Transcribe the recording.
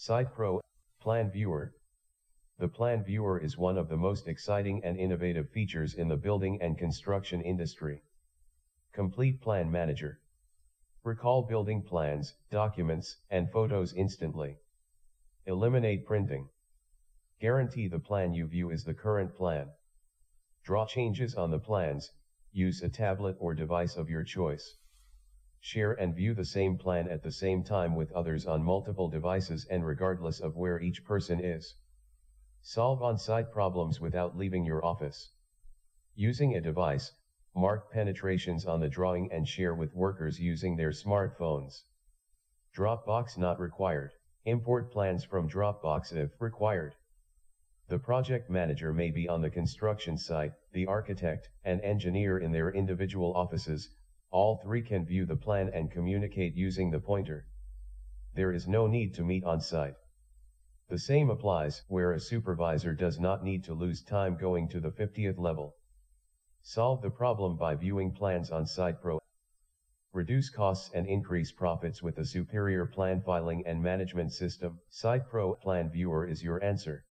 Site Pro Plan Viewer. The Plan Viewer is one of the most exciting and innovative features in the building and construction industry. Complete Plan Manager. Recall building plans, documents, and photos instantly. Eliminate printing. Guarantee the plan you view is the current plan. Draw changes on the plans, use a tablet or device of your choice. Share and view the same plan at the same time with others on multiple devices and regardless of where each person is. Solve on-site problems without leaving your office. Using a device, mark penetrations on the drawing and share with workers using their smartphones. Dropbox not required. Import plans from Dropbox if required. The project manager may be on the construction site, the architect and engineer in their individual offices. All three can view the plan and communicate using the pointer. There is no need to meet on site. The same applies where a supervisor does not need to lose time going to the 50th level. Solve the problem by viewing plans on Site Pro. Reduce costs and increase profits with a superior plan filing and management system. Site Pro Plan Viewer is your answer.